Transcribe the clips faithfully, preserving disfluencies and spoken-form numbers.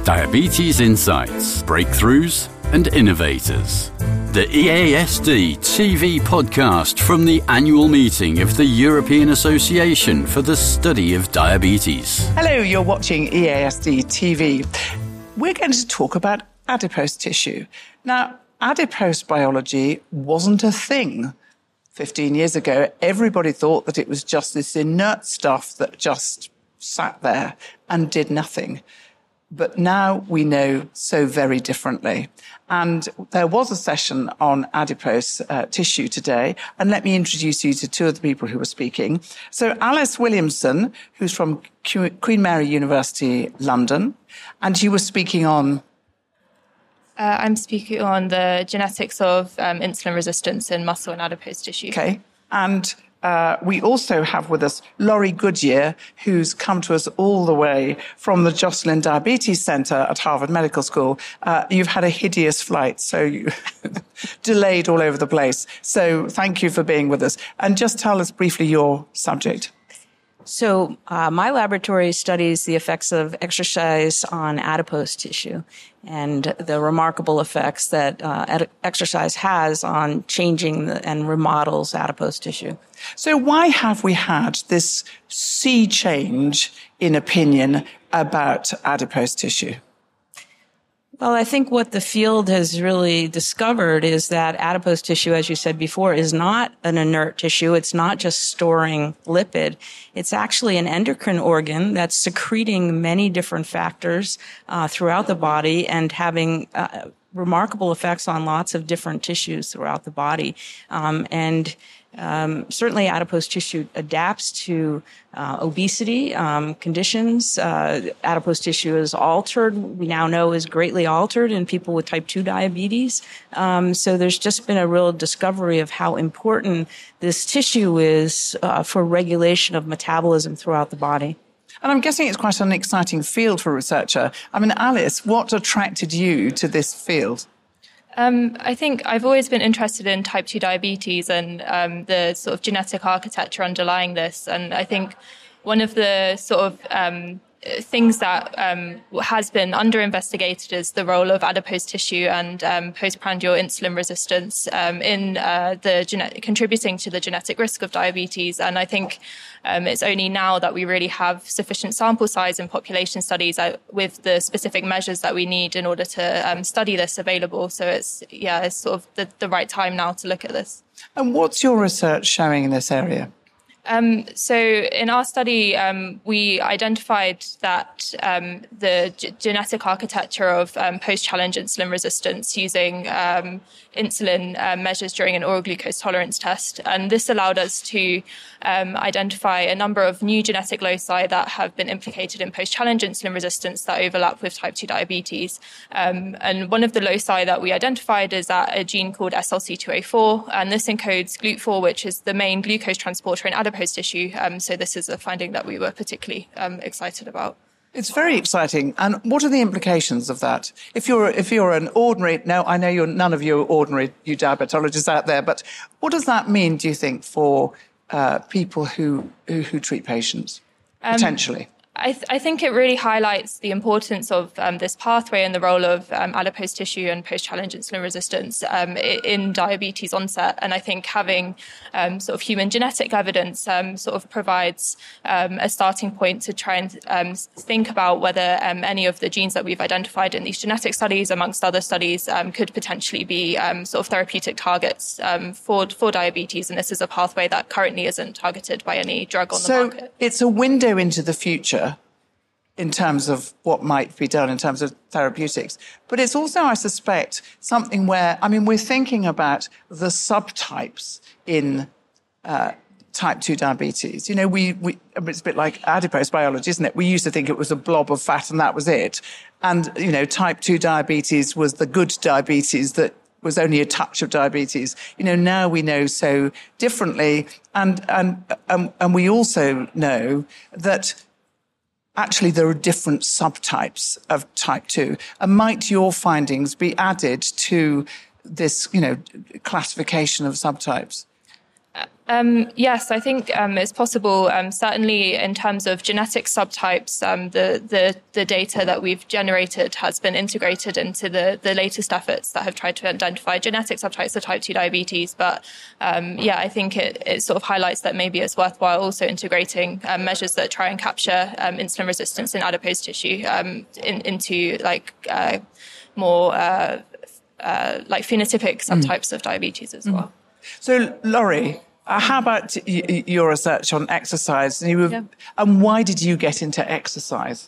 Diabetes Insights, Breakthroughs and Innovators. The E A S D T V podcast from the annual meeting of the European Association for the Study of Diabetes. Hello, you're watching E A S D T V. We're going to talk about adipose tissue. Now, adipose biology wasn't a thing fifteen years ago. Everybody thought that it was just this inert stuff that just sat there and did nothing. But now we know so very differently. And there was a session on adipose uh, tissue today. And let me introduce you to two of the people who were speaking. So Alice Williamson, who's from Q- Queen Mary University, London, and she was speaking on... Uh, I'm speaking on the genetics of um, insulin resistance in muscle and adipose tissue. Okay. And uh, we also have with us Laurie Goodyear, who's come to us all the way from the Joslin Diabetes Center at Harvard Medical School. Uh, you've had a hideous flight, so you delayed all over the place. So thank you for being with us. And just tell us briefly your subject. So uh, my laboratory studies the effects of exercise on adipose tissue and the remarkable effects that uh, ed- exercise has on changing the, and remodels adipose tissue. So why have we had this sea change in opinion about adipose tissue? Well, I think what the field has really discovered is that adipose tissue, as you said before, is not an inert tissue. It's not just storing lipid. It's actually an endocrine organ that's secreting many different factors uh, throughout the body and having uh, remarkable effects on lots of different tissues throughout the body. Um, and Um, certainly adipose tissue adapts to uh, obesity um, conditions. Uh, adipose tissue is altered, we now know is greatly altered in people with type two diabetes. Um, so there's just been a real discovery of how important this tissue is uh, for regulation of metabolism throughout the body. And I'm guessing it's quite an exciting field for a researcher. I mean, Alice, what attracted you to this field? Um, I think I've always been interested in type two diabetes and um, the sort of genetic architecture underlying this. And I think one of the sort of um, things that um, has been under-investigated is the role of adipose tissue and um, postprandial insulin resistance um, in uh, the genetic, contributing to the genetic risk of diabetes. And I think um, it's only now that we really have sufficient sample size and population studies uh, with the specific measures that we need in order to um, study this available. So it's, yeah, it's sort of the, the right time now to look at this. And what's your research showing in this area? Um, so in our study, um, we identified that um, the g- genetic architecture of um, post-challenge insulin resistance using um, insulin uh, measures during an oral glucose tolerance test. And this allowed us to um, identify a number of new genetic loci that have been implicated in post-challenge insulin resistance that overlap with type two diabetes. Um, and one of the loci that we identified is at a gene called S L C two A four, and this encodes G L U T four, which is the main glucose transporter in adipose tissue. Um, so this is a finding that we were particularly um, excited about. It's very exciting. And what are the implications of that? If you're if you're an ordinary, no, I know you're none of you are ordinary, you diabetologists out there, but what does that mean, do you think, for uh, people who, who who treat patients potentially? Um, I, th- I think it really highlights the importance of um, this pathway and the role of um, adipose tissue and post-challenge insulin resistance um, in diabetes onset. And I think having um, sort of human genetic evidence um, sort of provides um, a starting point to try and um, think about whether um, any of the genes that we've identified in these genetic studies, amongst other studies, um, could potentially be um, sort of therapeutic targets um, for for diabetes. And this is a pathway that currently isn't targeted by any drug on the so market. So it's a window into the future in terms of what might be done in terms of therapeutics. But it's also, I suspect, something where, I mean, we're thinking about the subtypes in uh, type two diabetes. You know, we, we, it's a bit like adipose biology, isn't it? We used to think it was a blob of fat and that was it. And, you know, type two diabetes was the good diabetes that was only a touch of diabetes. You know, now we know so differently. And, and, um, and we also know that actually there are different subtypes of type two. And might your findings be added to this, you know, classification of subtypes? Um, yes, I think um, it's possible. Um, certainly, in terms of genetic subtypes, um, the, the the data that we've generated has been integrated into the, the latest efforts that have tried to identify genetic subtypes of type two diabetes. But um, yeah, I think it, it sort of highlights that maybe it's worthwhile also integrating um, measures that try and capture um, insulin resistance in adipose tissue um, in, into like uh, more uh, uh, like phenotypic subtypes mm. of diabetes as mm. well. So, Laurie, Uh, how about y- your research on exercise? And, you were, yeah. and why did you get into exercise?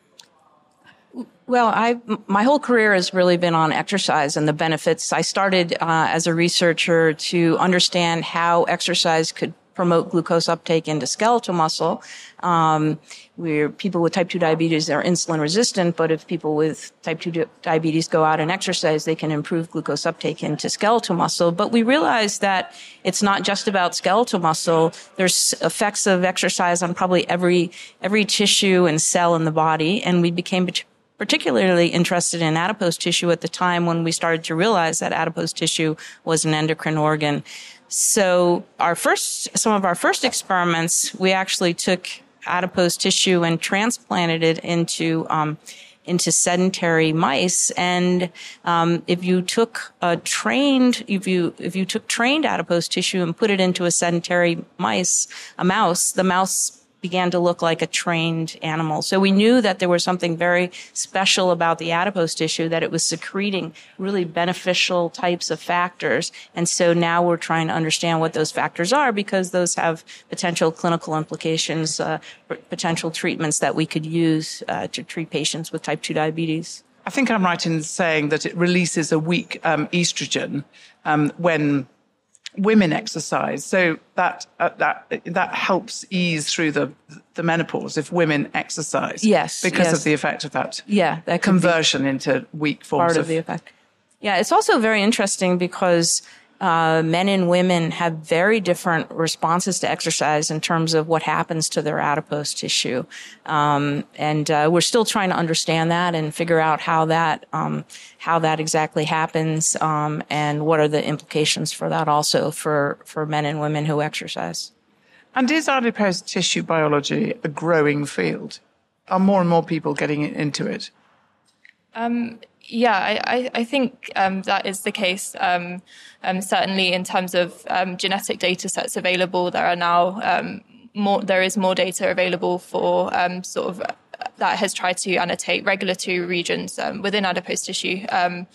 Well, I my whole career has really been on exercise and the benefits. I started uh, as a researcher to understand how exercise could promote glucose uptake into skeletal muscle. Um, where people with type two diabetes are insulin resistant, but if people with type two di- diabetes go out and exercise, they can improve glucose uptake into skeletal muscle. But we realized that it's not just about skeletal muscle. There's effects of exercise on probably every every tissue and cell in the body, and we became particularly interested in adipose tissue at the time when we started to realize that adipose tissue was an endocrine organ. So our first, some of our first experiments, we actually took adipose tissue and transplanted it into um, into sedentary mice. And um, if you took a trained, if you if you took trained adipose tissue and put it into a sedentary mice, a mouse, the mouse began to look like a trained animal. So we knew that there was something very special about the adipose tissue, that it was secreting really beneficial types of factors. And so now we're trying to understand what those factors are, because those have potential clinical implications, uh, potential treatments that we could use uh, to treat patients with type two diabetes. I think I'm right in saying that it releases a weak um, estrogen um, when women exercise, so that uh, that that helps ease through the the menopause if women exercise. Yes, because yes. of the effect of that. Yeah, that conversion into weak forms part of, of the effect. Yeah, it's also very interesting because uh, men and women have very different responses to exercise in terms of what happens to their adipose tissue, um, and uh, we're still trying to understand that and figure out how that um, how that exactly happens, um, and what are the implications for that also for for men and women who exercise. And is adipose tissue biology a growing field? Are more and more people getting into it? Um, Yeah, I, I think um, that is the case. Um, um, certainly, in terms of um, genetic data sets available, there are now um, more. There is more data available for um, sort of uh, that has tried to annotate regulatory regions um, within adipose tissue. Um,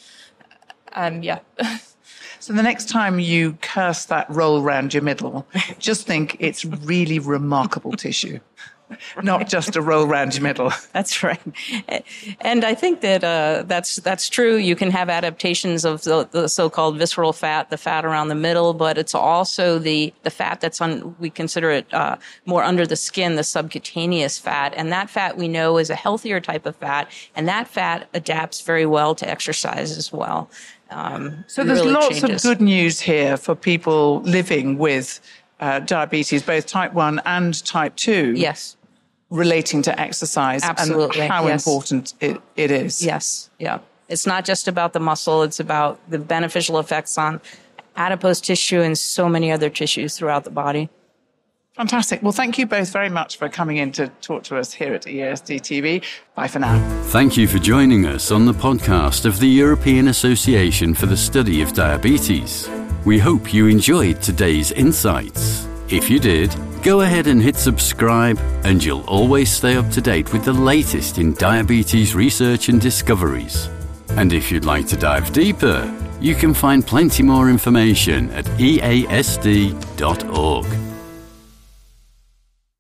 um, yeah. So the next time you curse that roll round your middle, just think it's really remarkable tissue. Not just a roll round your middle. That's right. And I think that uh, that's that's true. You can have adaptations of the, the so-called visceral fat, the fat around the middle, but it's also the, the fat that's on, we consider it uh, more under the skin, the subcutaneous fat. And that fat we know is a healthier type of fat, and that fat adapts very well to exercise as well. Um, so there's really lots changes. of good news here for people living with uh, diabetes, both type one and type two. Yes. Relating to exercise. Absolutely. And how yes. important it, it is. Yes. Yeah. It's not just about the muscle. It's about the beneficial effects on adipose tissue and so many other tissues throughout the body. Fantastic. Well, thank you both very much for coming in to talk to us here at E A S D T V. Bye for now. Thank you for joining us on the podcast of the European Association for the Study of Diabetes. We hope you enjoyed today's insights. If you did, go ahead and hit subscribe, and you'll always stay up to date with the latest in diabetes research and discoveries. And if you'd like to dive deeper, you can find plenty more information at E A S D dot org.